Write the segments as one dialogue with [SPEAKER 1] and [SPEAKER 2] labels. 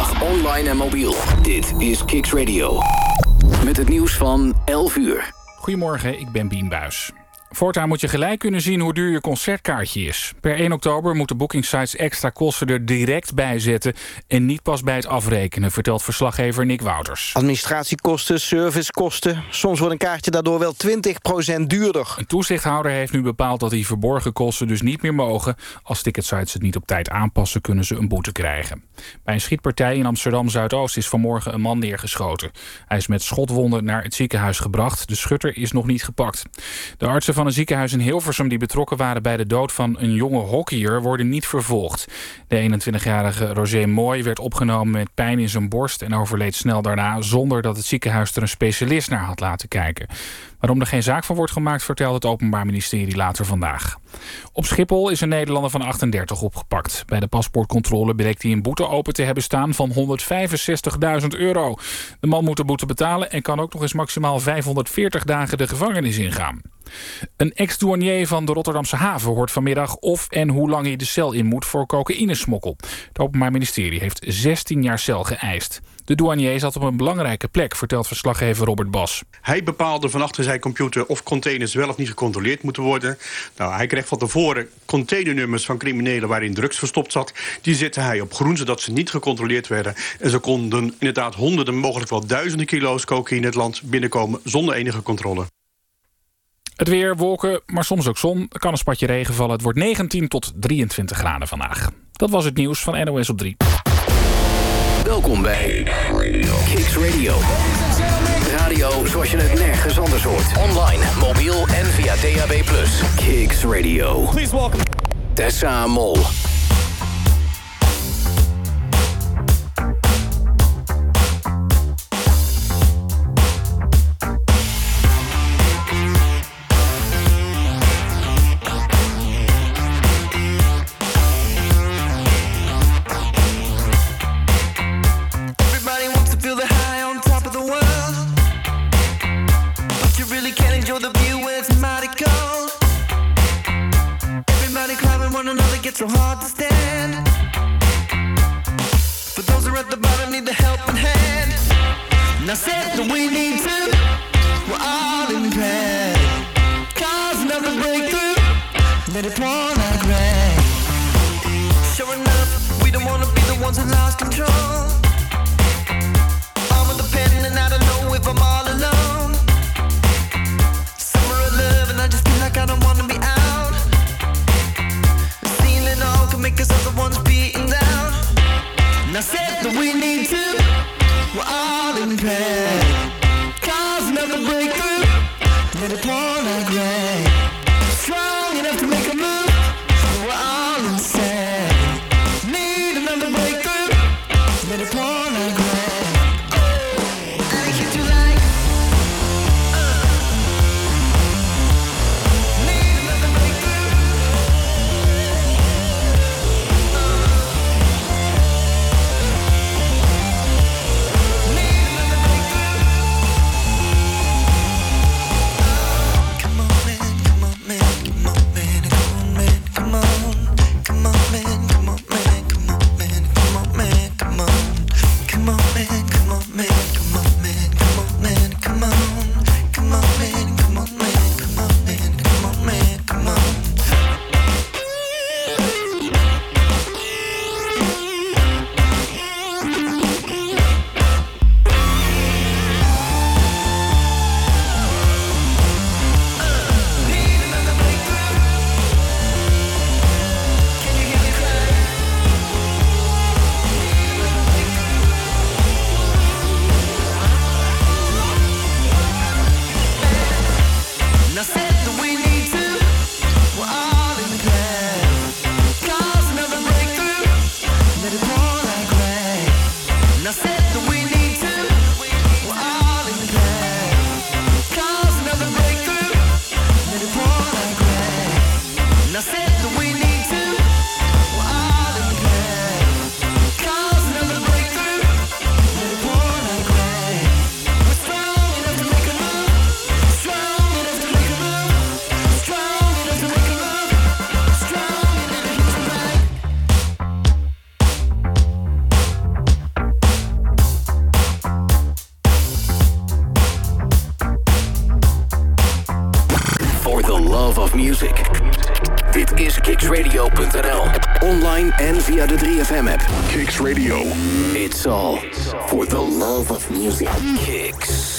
[SPEAKER 1] dag online en mobiel. Dit is Kicks Radio. Met het nieuws van 11 uur.
[SPEAKER 2] Goedemorgen, ik ben Bien Buijs. Voortaan moet je gelijk kunnen zien hoe duur je concertkaartje is. Per 1 oktober moeten boekingsites extra kosten er direct bij zetten en niet pas bij het afrekenen, vertelt verslaggever Nick Wouters.
[SPEAKER 3] Administratiekosten, servicekosten. Soms wordt een kaartje daardoor wel 20% duurder.
[SPEAKER 2] Een toezichthouder heeft nu bepaald dat die verborgen kosten dus niet meer mogen. Als ticketsites het niet op tijd aanpassen, kunnen ze een boete krijgen. Bij een schietpartij in Amsterdam-Zuidoost is vanmorgen een man neergeschoten. Hij is met schotwonden naar het ziekenhuis gebracht. De schutter is nog niet gepakt. De artsen van een ziekenhuis in Hilversum die betrokken waren bij de dood van een jonge hockeyer worden niet vervolgd. De 21-jarige Roger Mooi werd opgenomen met pijn in zijn borst en overleed snel daarna zonder dat het ziekenhuis er een specialist naar had laten kijken. Waarom er geen zaak van wordt gemaakt, vertelt het Openbaar Ministerie later vandaag. Op Schiphol is een Nederlander van 38 opgepakt. Bij de paspoortcontrole bleek hij een boete open te hebben staan van €165.000. De man moet de boete betalen en kan ook nog eens maximaal 540 dagen de gevangenis ingaan. Een ex-douanier van de Rotterdamse haven hoort vanmiddag of en hoe lang hij de cel in moet voor cocaïnesmokkel. Het Openbaar Ministerie heeft 16 jaar cel geëist. De douanier zat op een belangrijke plek, vertelt verslaggever Robert Bas.
[SPEAKER 4] Hij bepaalde van achter zijn computer of containers wel of niet gecontroleerd moeten worden. Nou, hij kreeg van tevoren containernummers van criminelen waarin drugs verstopt zat. Die zette hij op groen, zodat ze niet gecontroleerd werden. En ze konden inderdaad honderden, mogelijk wel duizenden kilo's cocaïne het land binnenkomen zonder enige controle.
[SPEAKER 2] Het weer, wolken, maar soms ook zon. Er kan een spatje regen vallen. Het wordt 19 tot 23 graden vandaag. Dat was het nieuws van NOS op 3.
[SPEAKER 1] Welkom bij Kicks Radio. Radio zoals je het nergens anders hoort. Online, mobiel en via DAB+. Kicks Radio.
[SPEAKER 5] Please welcome
[SPEAKER 1] Tessa Mol.
[SPEAKER 6] So hard to stand. For those who are at the bottom need the helping hand. And I said that we need to. We're all in prayer. Cause another breakthrough. Let it pour like rain. Sure enough, we don't wanna be the ones who lost control. I'm with the pen and I don't know if I'm all alone. Summer of love and I just feel like I don't wanna be out. Make us other ones beaten down. And I said that we need to. We're all in prayer. Cause another breakthrough. Let it pour like rain. Strong enough to make a move. We're all insane. Need another breakthrough. Let it pour
[SPEAKER 1] of music. Dit is kicksradio.nl. Online en via de 3FM-app.
[SPEAKER 5] Kicks Radio.
[SPEAKER 1] It's all for the love of music. Kicks.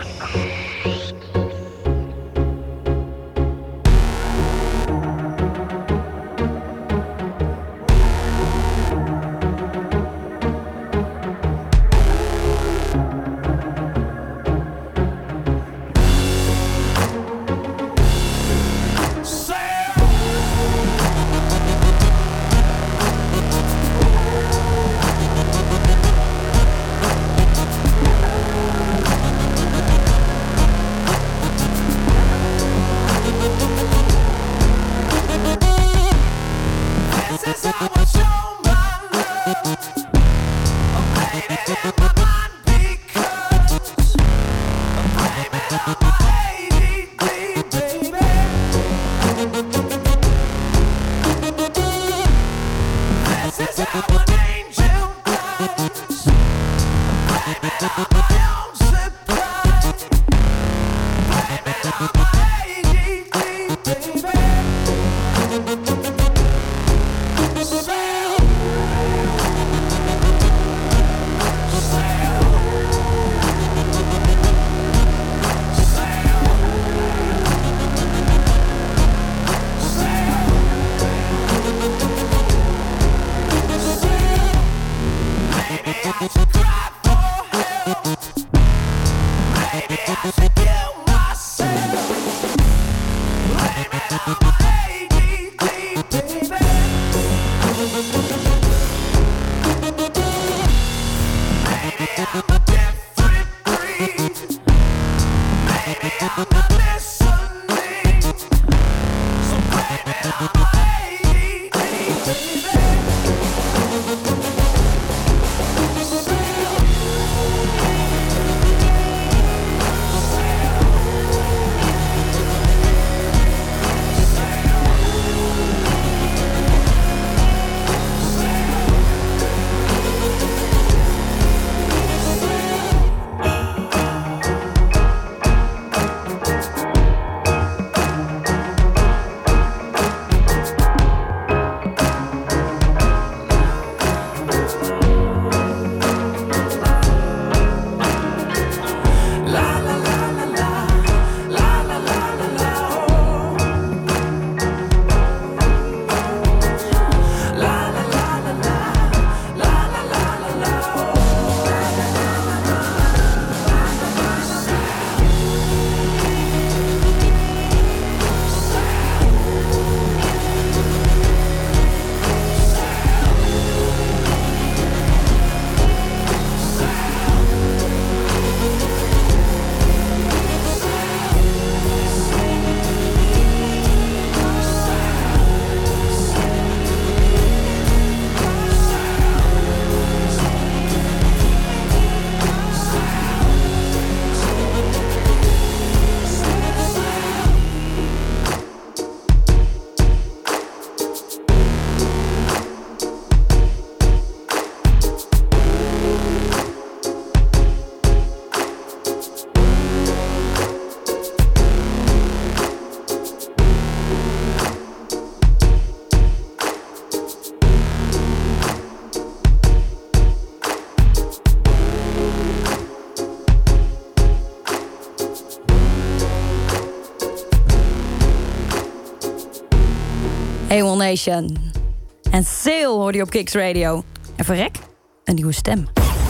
[SPEAKER 7] Hey Nation. En Sail hoorde je op Kicks Radio. En verrek, een nieuwe stem.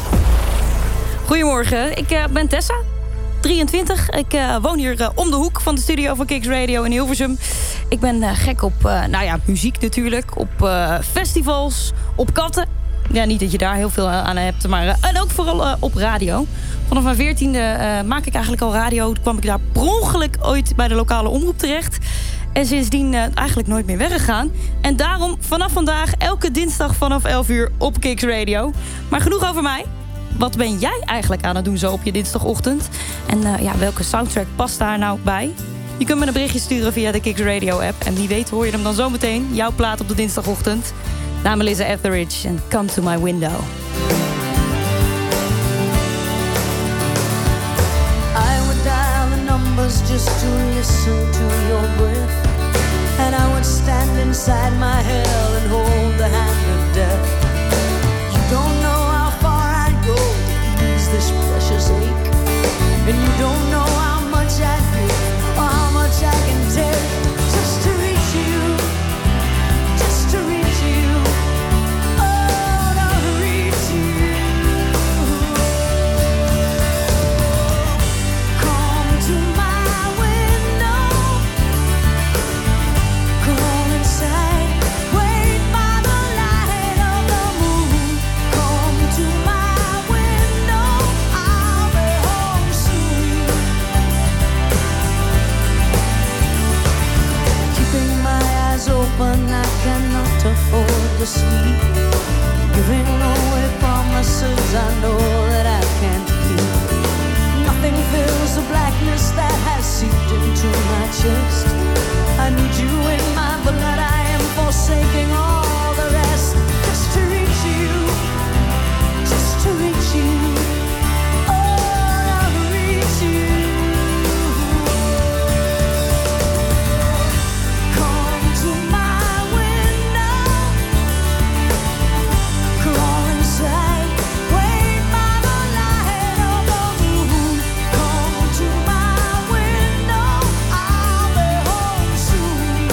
[SPEAKER 7] Goedemorgen, ik ben Tessa, 23. Ik woon hier om de hoek van de studio van Kicks Radio in Hilversum. Ik ben gek op muziek natuurlijk, op festivals, op katten. Ja, niet dat je daar heel veel aan hebt, maar en ook vooral op radio. Vanaf mijn 14e maak ik eigenlijk al radio. Toen kwam ik daar per ongeluk ooit bij de lokale omroep terecht. En sindsdien eigenlijk nooit meer weggegaan. En daarom vanaf vandaag elke dinsdag vanaf 11 uur op Kicks Radio. Maar genoeg over mij. Wat ben jij eigenlijk aan het doen zo op je dinsdagochtend? En welke soundtrack past daar nou bij? Je kunt me een berichtje sturen via de Kicks Radio app. En wie weet hoor je hem dan zometeen. Jouw plaat op de dinsdagochtend. Naam Melissa Etheridge en Come to My Window.
[SPEAKER 8] I would dial the numbers just to listen to your breath.
[SPEAKER 5] often I cannot afford to sleep, giving away promises I know that I can't keep. Nothing fills the blackness that has seeped into my chest. I need you in my blood, I am forsaking all the rest. Just to reach you, just to reach you. Soon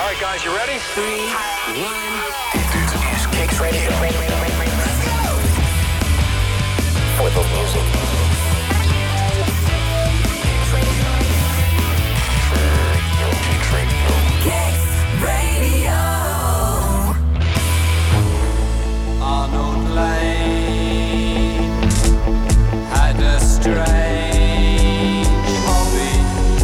[SPEAKER 1] All right, guys, you ready? 3, 1. Dit is Kicks Radio. For the music. Kicks Radio.
[SPEAKER 8] Arnold Lane had a strange hobby,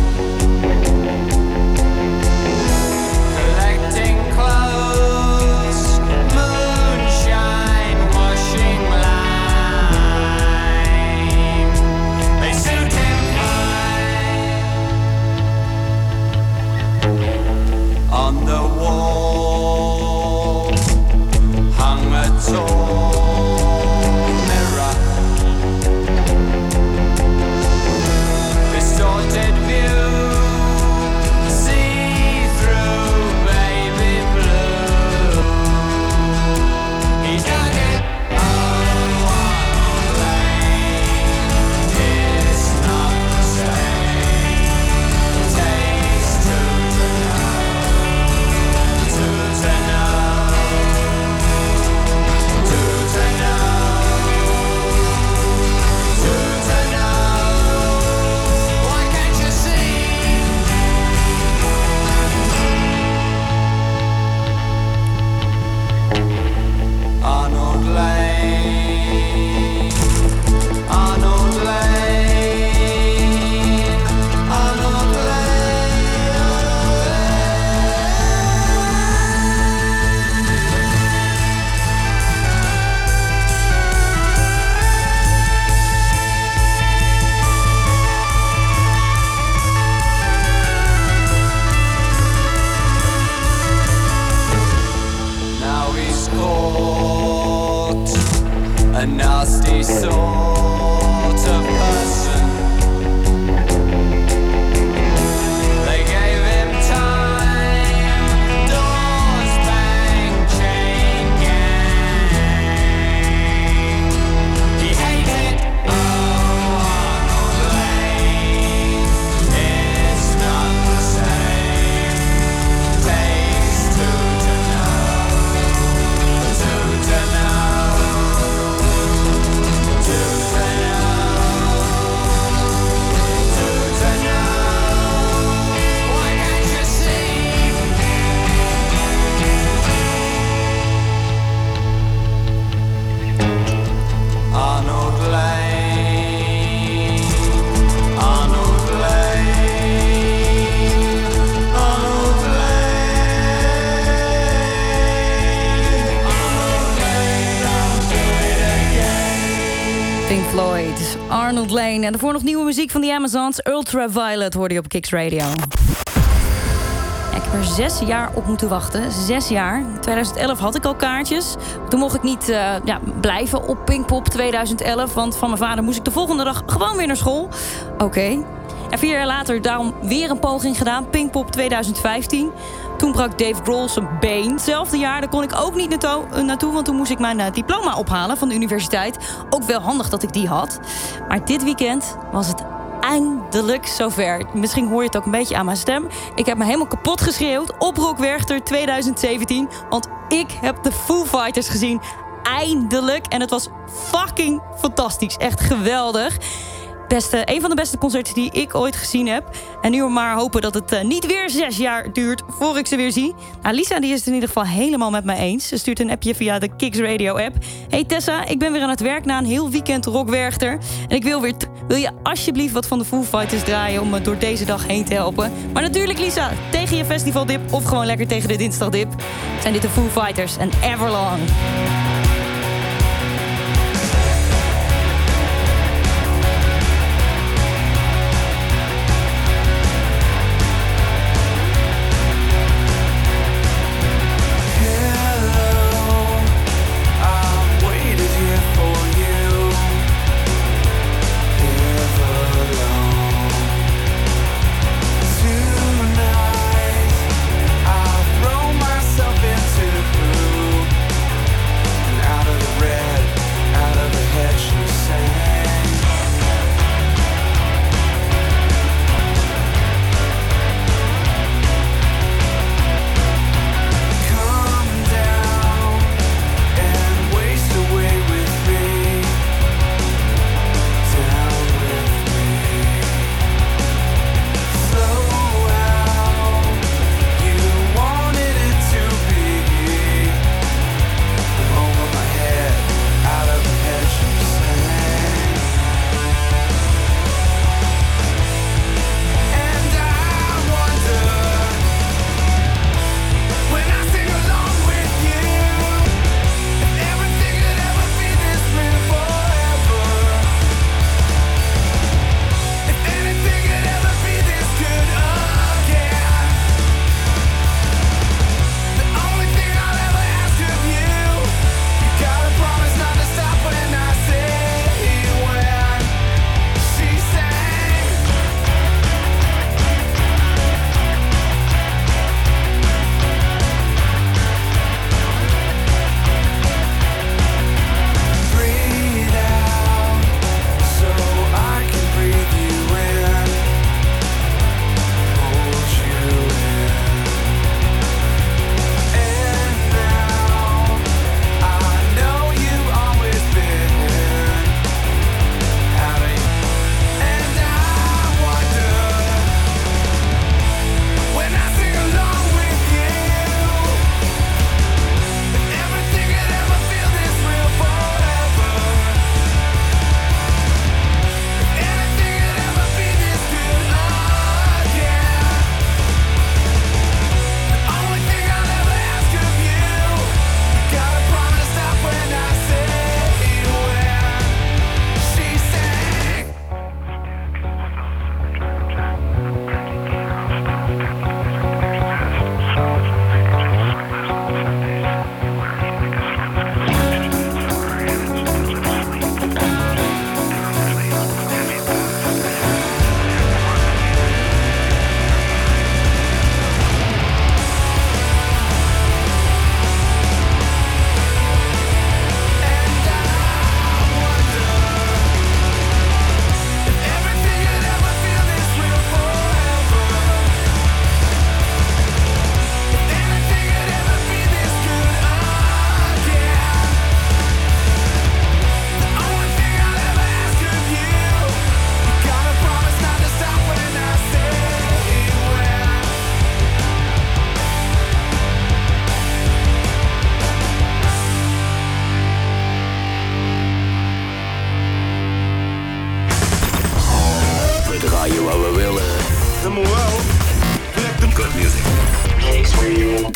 [SPEAKER 8] collecting clothes, moonshine, washing line. They suit him fine. On the wall hung a tall mirror, distorted view, see through baby blue. He dug it all one lane. It's not the same. Takes two to know. Why can't you see? Arnold Lane, Arnold Lane, Arnold Now he's caught, a nasty sort of person. They gave him time, doors bang, chain gang. He hated Arnold Lane. It's not the same. Takes two to know. Two to know. Two to know. Two to know. Why can't you see? Arnold Lane, Arnold Lane, Arnold Lane, Arnold Lane, I'll do it again.
[SPEAKER 7] Pink Floyd, Arnold Lane. En daarvoor nog nieuwe muziek van The Amazons. Ultraviolet hoorde je op Kicks Radio. Ja, ik heb er 6 jaar op moeten wachten. 6 jaar. In 2011 had ik al kaartjes. Toen mocht ik niet blijven op Pinkpop 2011. Want van mijn vader moest ik de volgende dag gewoon weer naar school. Oké. En 4 jaar later daarom weer een poging gedaan. Pinkpop 2015. Toen brak Dave Grohl zijn been. Hetzelfde jaar, daar kon ik ook niet naartoe. Want toen moest ik mijn diploma ophalen van de universiteit. Ook wel handig dat ik die had. Maar dit weekend was het eindelijk zover. Misschien hoor je het ook een beetje aan mijn stem. Ik heb me helemaal kapot geschreeuwd op Rock Werchter 2017. Want ik heb de Foo Fighters gezien. Eindelijk. En het was fucking fantastisch. Echt geweldig. Een van de beste concerten die ik ooit gezien heb. En nu maar hopen dat het niet weer 6 jaar duurt voor ik ze weer zie. Nou, Lisa die is het in ieder geval helemaal met mij eens. Ze stuurt een appje via de Kicks Radio app. Hey Tessa, ik ben weer aan het werk na een heel weekend Rock Werchter. En ik wil je alsjeblieft wat van de Foo Fighters draaien om me door deze dag heen te helpen. Maar natuurlijk Lisa, tegen je festivaldip of gewoon lekker tegen de dinsdagdip. Zijn dit de Foo Fighters en Everlong.
[SPEAKER 8] Tonight, I'll throw myself into the groove.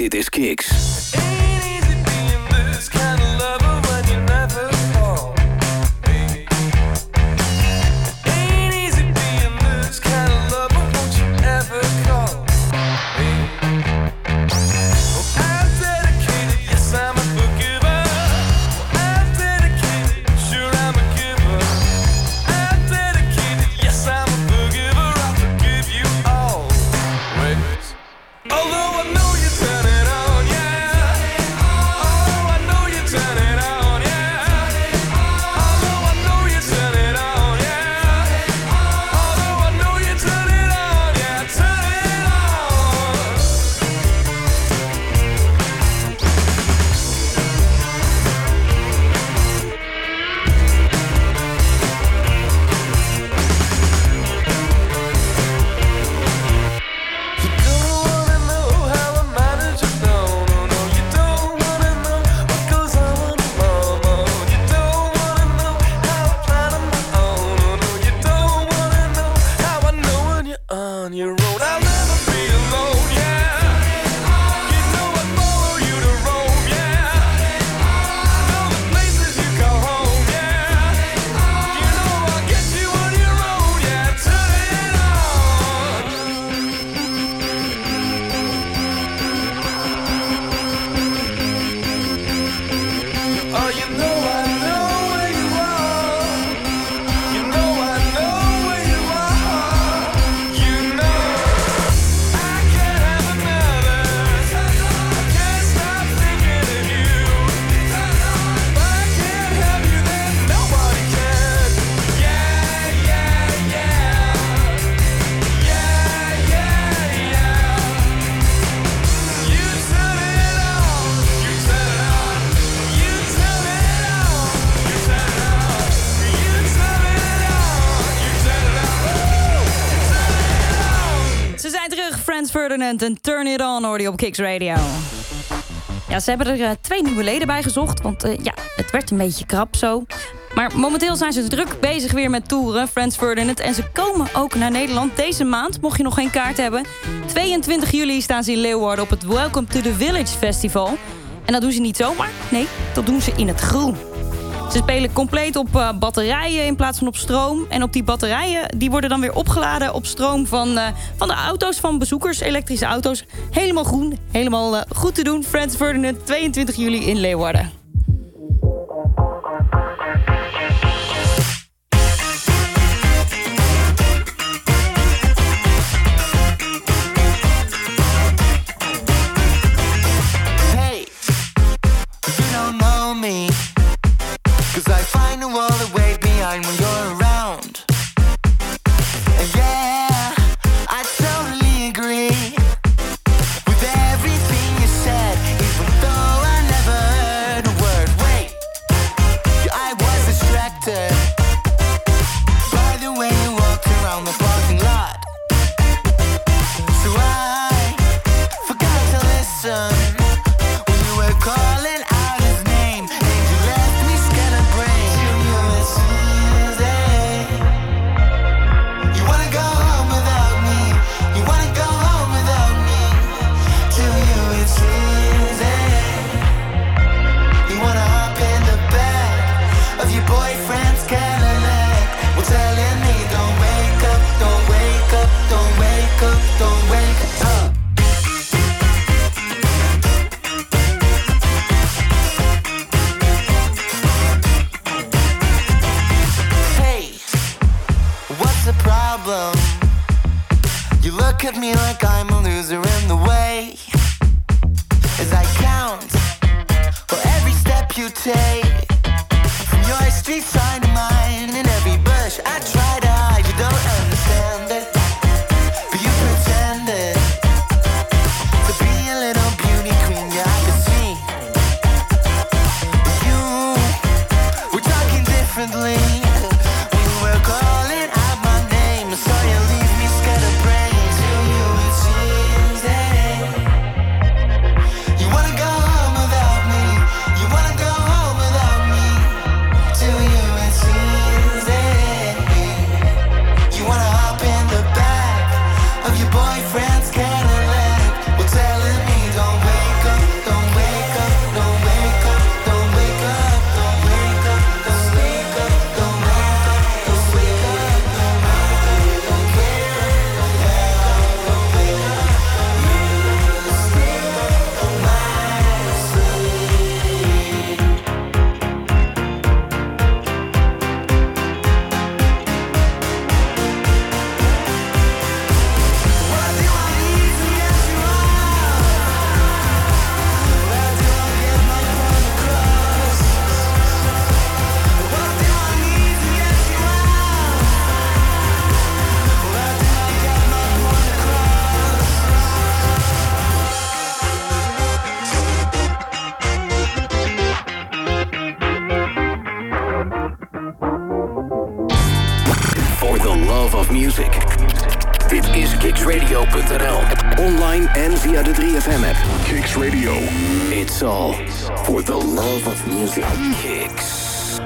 [SPEAKER 1] Dit is Kicks.
[SPEAKER 7] Ferdinand en Turn It On hoorde je op Kicks Radio. Ja, ze hebben er 2 nieuwe leden bij gezocht, want het werd een beetje krap zo. Maar momenteel zijn ze druk bezig weer met toeren, Franz Ferdinand. En ze komen ook naar Nederland deze maand, mocht je nog geen kaart hebben. 22 juli staan ze in Leeuwarden op het Welcome to the Village Festival. En dat doen ze niet zomaar, nee, dat doen ze in het groen. Ze spelen compleet op batterijen in plaats van op stroom. En op die batterijen die worden dan weer opgeladen op stroom van de auto's van bezoekers. Elektrische auto's. Helemaal groen. Helemaal goed te doen. Franz Ferdinand, 22 juli in Leeuwarden.
[SPEAKER 6] Hey, you don't know me. 'Cause I find the world away behind when you're around. And yeah, I totally agree with everything you said, even though I never heard a word. Wait, I was distracted by the way you walked around the parking lot. So I forgot to listen when you were calling out his name. You look at me like I'm a loser in the way as I count for every step you take, from your street sign to mine. In every bush I try to hide, you don't understand it, but you pretended to be a little beauty queen. Yeah, I could see you were talking differently when you were calling out my name. So you leave me scatterbrained. You wanna go home without me. You wanna go home without me. Till you
[SPEAKER 1] love of music. Dit is kicksradio.nl. Online en via de 3FM-app. Kicks Radio. It's all for the love of music. Kicks.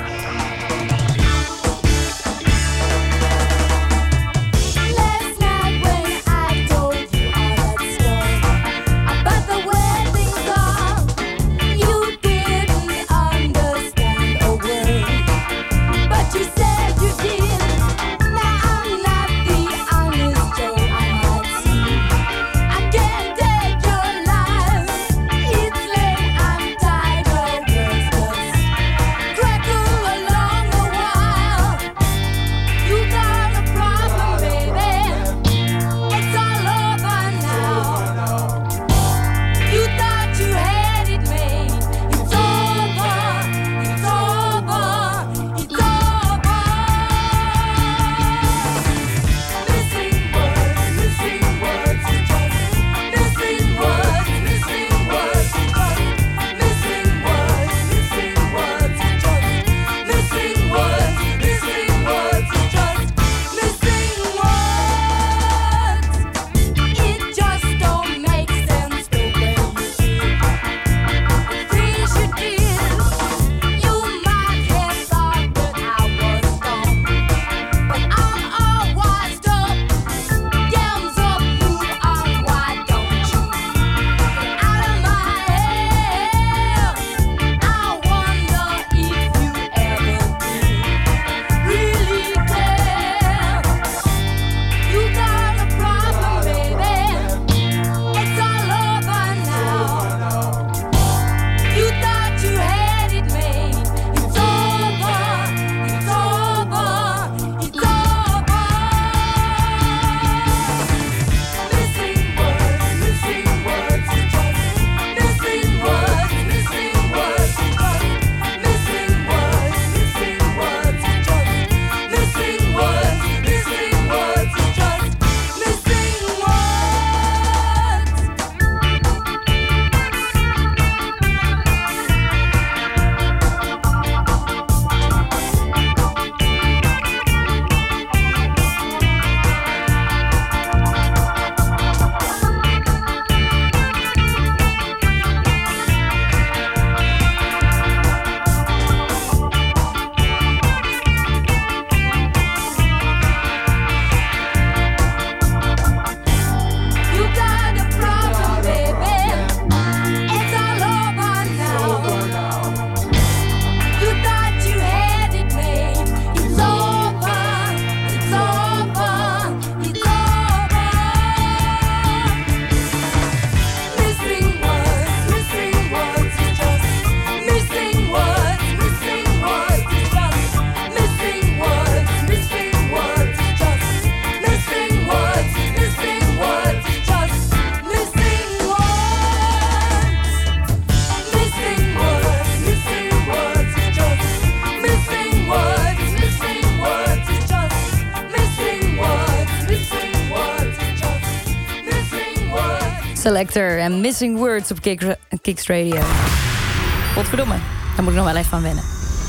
[SPEAKER 7] Selector en Missing Words op Kicks Radio. Godverdomme, daar moet ik nog wel even aan wennen.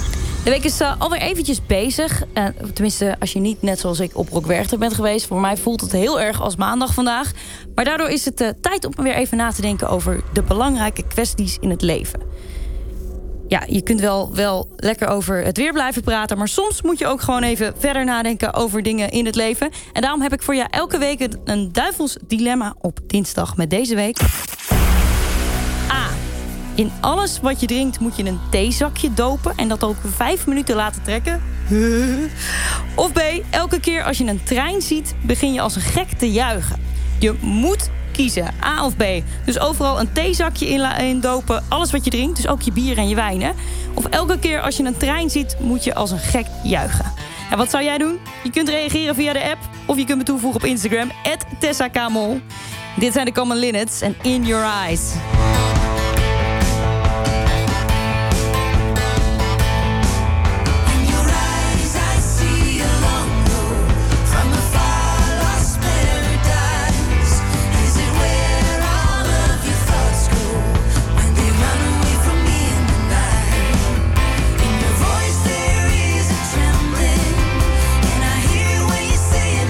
[SPEAKER 7] De week is alweer eventjes bezig. Tenminste, als je niet net zoals ik op Rock Werchter bent geweest. Voor mij voelt het heel erg als maandag vandaag. Maar daardoor is het tijd om weer even na te denken over de belangrijke kwesties in het leven. Ja, je kunt wel lekker over het weer blijven praten, maar soms moet je ook gewoon even verder nadenken over dingen in het leven. En daarom heb ik voor jou elke week een duivels dilemma op dinsdag met deze week. A. In alles wat je drinkt moet je een theezakje dopen en dat ook 5 minuten laten trekken. Of B. Elke keer als je een trein ziet, begin je als een gek te juichen. Je moet kiezen, A of B. Dus overal een theezakje in dopen, alles wat je drinkt, dus ook je bier en je wijn. Hè? Of elke keer als je een trein ziet, moet je als een gek juichen. En wat zou jij doen? Je kunt reageren via de app of je kunt me toevoegen op Instagram, @TessaKamel. Dit zijn de Common Linnets en In Your Eyes.
[SPEAKER 6] Saying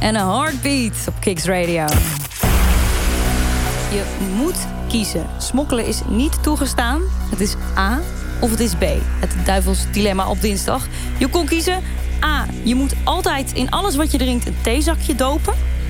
[SPEAKER 7] en een Heartbeat op Kicks Radio. Je moet kiezen. Smokkelen is niet toegestaan. Het is A of het is B. Het duivels dilemma op dinsdag. Je kon kiezen A. Je moet altijd in alles wat je drinkt een theezakje dopen.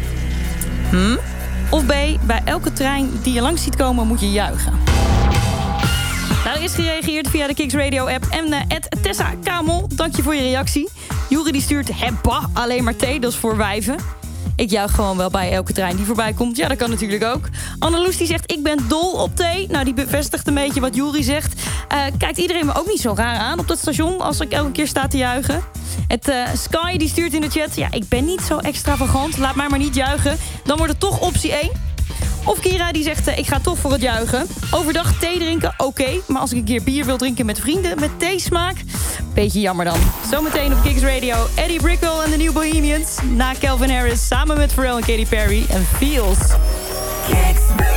[SPEAKER 7] Of B. Bij elke trein die je langs ziet komen moet je juichen. Nou, er is gereageerd via de Kicks Radio app en Tessa Kamel. Dank je voor je reactie. Juri die stuurt hebba, alleen maar thee, dat is voor wijven. Ik juich gewoon wel bij elke trein die voorbij komt. Ja, dat kan natuurlijk ook. Anneloes die zegt, ik ben dol op thee. Nou, die bevestigt een beetje wat Juri zegt. Kijkt iedereen me ook niet zo raar aan op dat station als ik elke keer sta te juichen. Sky die stuurt in de chat, ja, ik ben niet zo extravagant. Laat mij maar niet juichen. Dan wordt het toch optie 1. Of Kira die zegt, ik ga toch voor het juichen. Overdag thee drinken, oké. Maar als ik een keer bier wil drinken met vrienden met theesmaak... beetje jammer dan. Zometeen op Kicks Radio, Eddie Brickell en de New Bohemians. Na Calvin Harris, samen met Pharrell en Katy Perry en Feels.
[SPEAKER 5] Kicks Radio.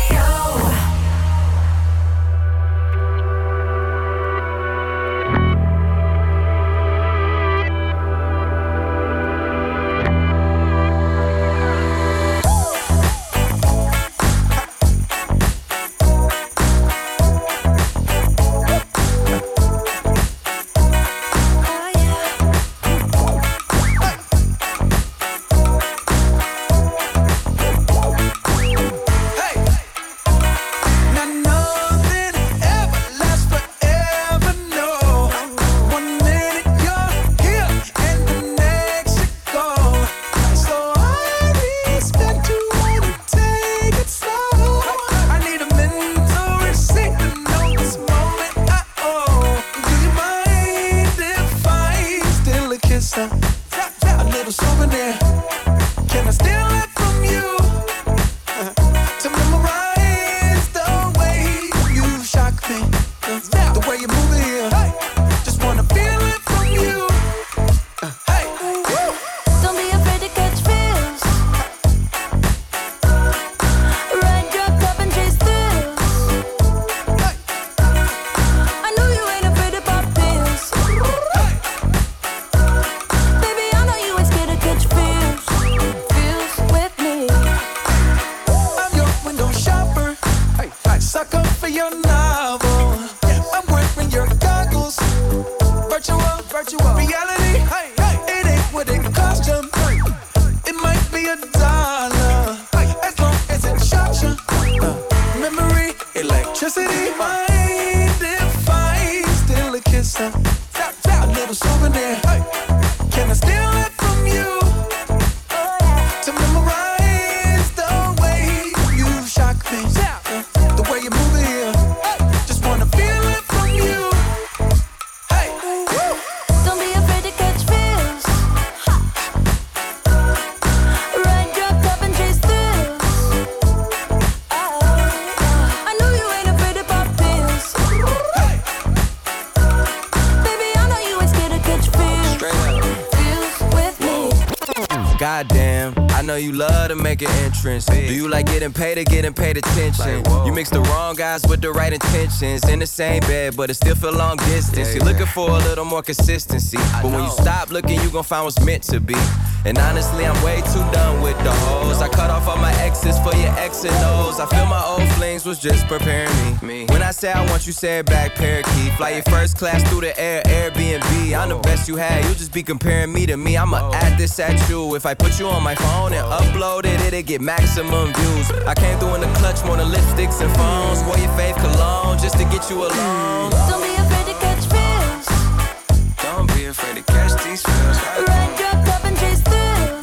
[SPEAKER 9] Goddamn, I know you love to make an entrance. Do you like getting paid attention? You mix the wrong guys with the right intentions. In the same bed, but it still feel long distance. You're looking for a little more consistency. But when you stop looking, you gon' find what's meant to be. And honestly, I'm way too done with the hoes. I cut off all my exes for your X and O's. I feel my old flings was just preparing me. When I say I want you, say it back, parakeet. Fly your first class through the air, Airbnb. I'm the best you had, you'll just be comparing me to me. I'ma add this at you. If I put you on my phone and upload it, it'll get maximum views. I came through in the clutch more than lipsticks and phones. Wore your fave cologne just to get you alone.
[SPEAKER 5] Don't be afraid to catch feels.
[SPEAKER 9] Don't be afraid to catch these feels.
[SPEAKER 5] Ride your cup and chase thrills.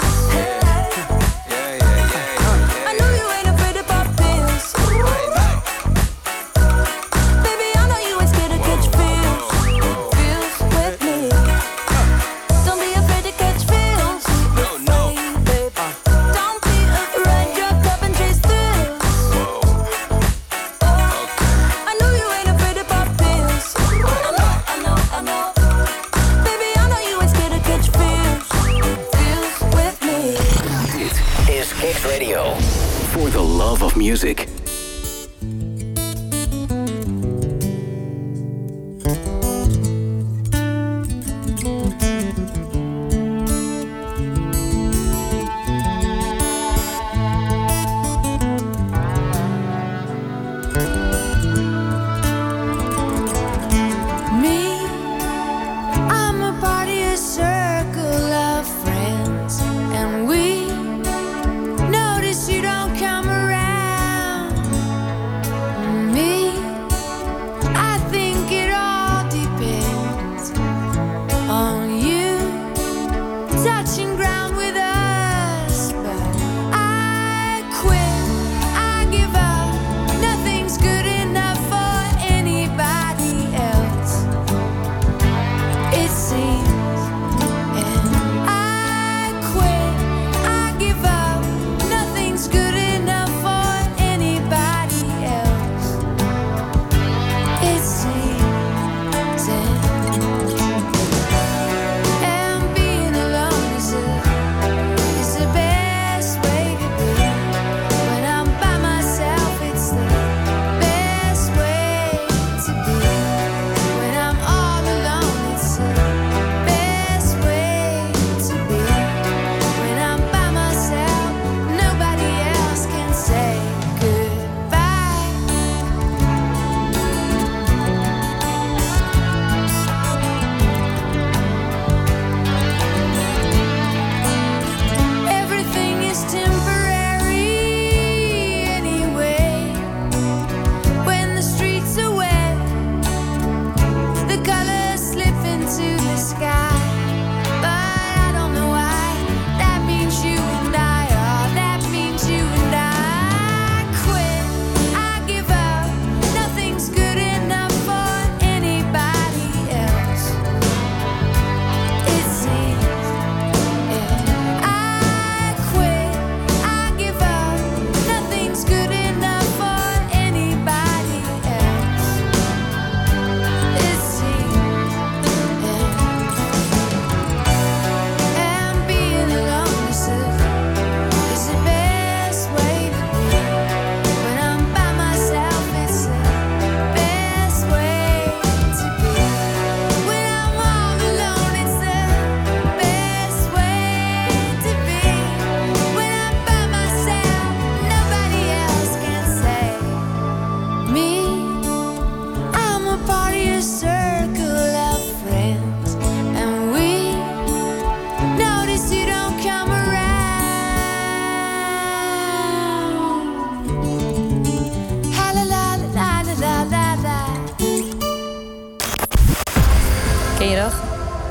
[SPEAKER 5] I know you ain't afraid to pop pills. Baby, I know you ain't scared to catch feels. Feels with me. Don't be afraid to catch feels.
[SPEAKER 9] No.
[SPEAKER 5] Don't be afraid. Ride your cup and chase thrills. I know you ain't afraid to pop pills. I know. Baby, I know you ain't scared to catch feels. Feels with me.
[SPEAKER 1] Dit is Kicks Radio. For the love of music.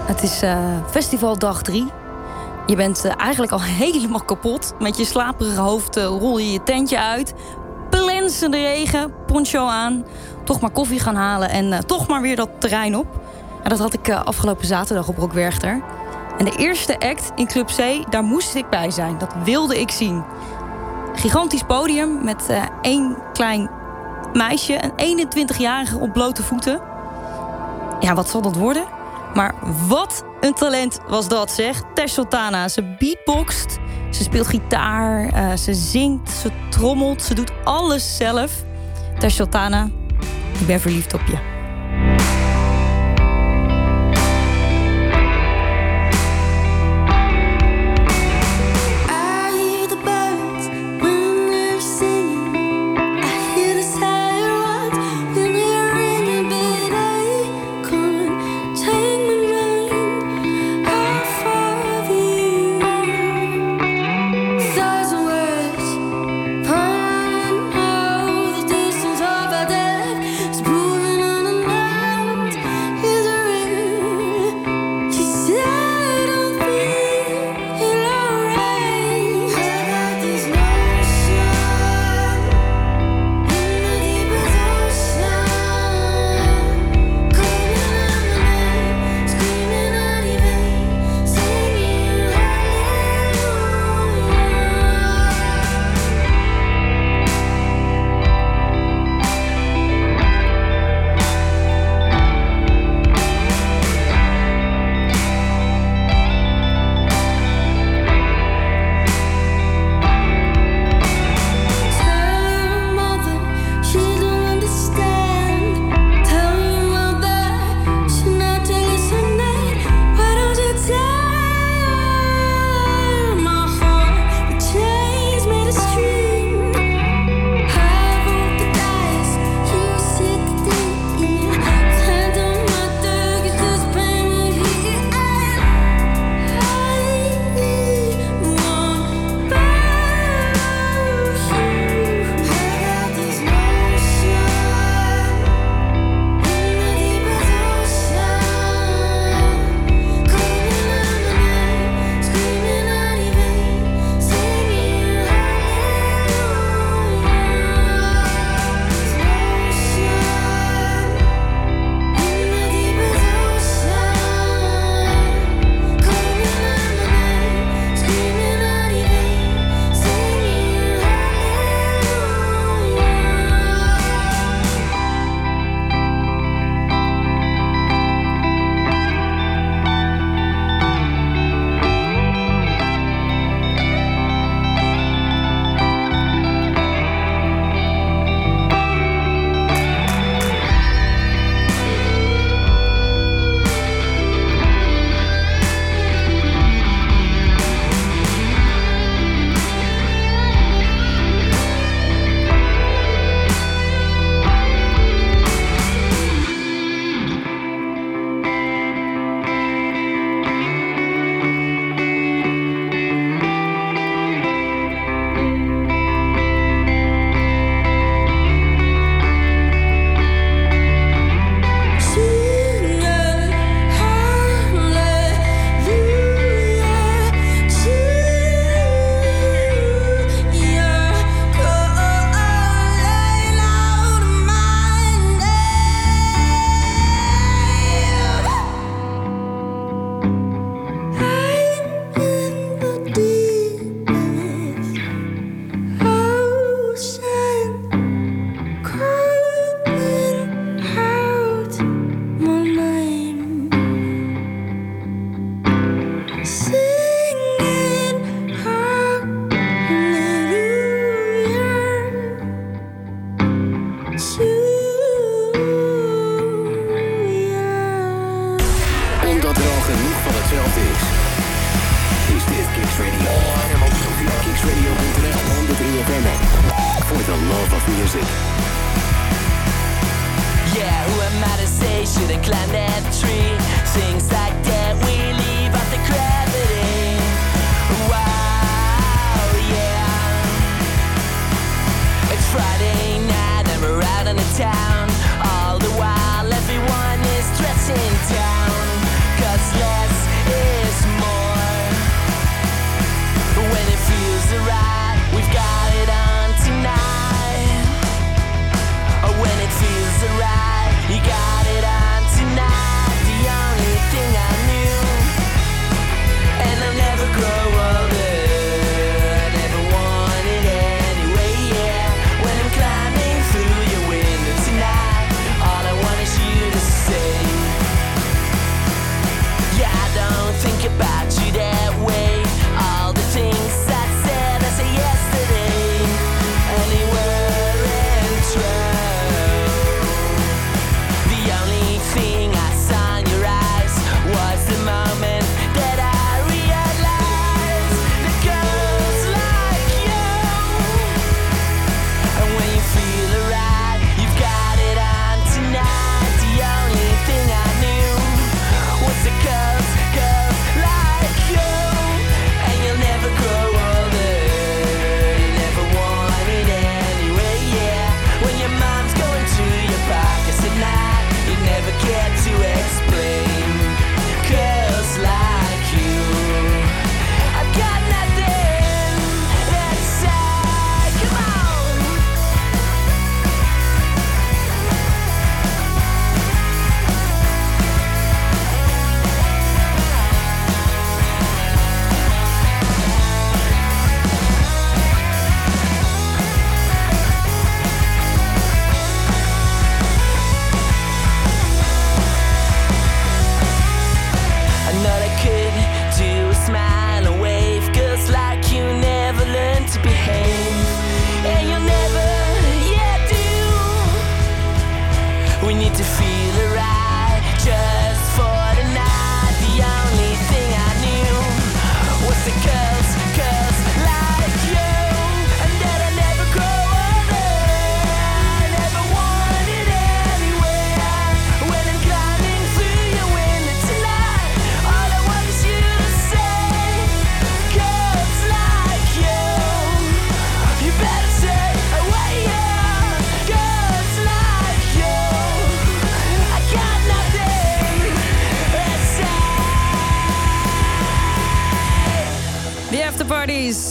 [SPEAKER 7] Het is festivaldag 3. Je bent eigenlijk al helemaal kapot. Met je slaperige hoofd rol je tentje uit. Plensende regen, poncho aan. Toch maar koffie gaan halen en toch maar weer dat terrein op. En dat had ik afgelopen zaterdag op Rock Werchter. En de eerste act in Club C, daar moest ik bij zijn. Dat wilde ik zien. Gigantisch podium met één klein meisje. Een 21-jarige op blote voeten. Ja, wat zal dat worden? Maar wat een talent was dat, zeg. Tesh Sultana, ze beatboxt, ze speelt gitaar, ze zingt, ze trommelt, ze doet alles zelf. Tesh Sultana, ik ben verliefd op je.
[SPEAKER 6] Town, all the while everyone is dressing down, 'cause love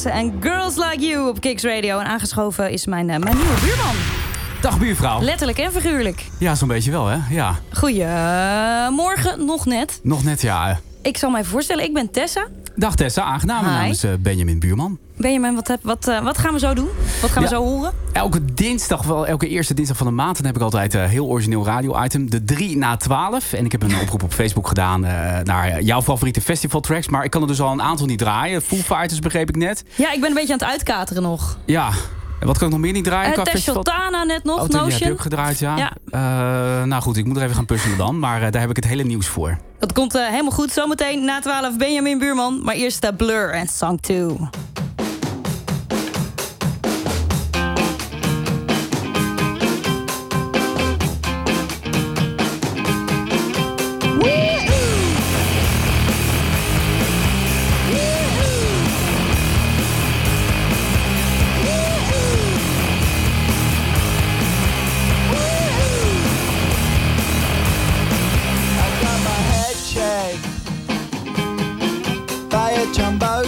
[SPEAKER 7] Tessa en Girls Like You op Kicks Radio. En aangeschoven is mijn nieuwe buurman.
[SPEAKER 10] Dag buurvrouw.
[SPEAKER 7] Letterlijk en figuurlijk.
[SPEAKER 10] Ja, zo'n beetje wel, hè? Ja.
[SPEAKER 7] Goedemorgen, nog net.
[SPEAKER 10] Nog net, ja.
[SPEAKER 7] Ik zal mij even voorstellen, ik ben Tessa.
[SPEAKER 10] Dag Tessa, aangenaam. Mijn naam is Benjamin Buurman.
[SPEAKER 7] Benjamin, wat gaan we zo doen? Wat gaan we zo horen?
[SPEAKER 10] Elke eerste dinsdag van de maand dan heb ik altijd een heel origineel radio-item. De 3 na 12. En ik heb een oproep op Facebook gedaan naar jouw favoriete festivaltracks. Maar ik kan er dus al een aantal niet draaien. Foo Fighters begreep ik net.
[SPEAKER 7] Ja, ik ben een beetje aan het uitkateren nog.
[SPEAKER 10] Ja. En wat kan ik nog meer niet draaien?
[SPEAKER 7] Sultana net nog, Notion.
[SPEAKER 10] Die heb je ook gedraaid, ja. Nou goed, ik moet er even gaan puzzelen dan. Maar daar heb ik het hele nieuws voor.
[SPEAKER 7] Dat komt helemaal goed. Zometeen na 12 Benjamin Buurman. Maar eerst Blur en Song 2.
[SPEAKER 11] Jumbo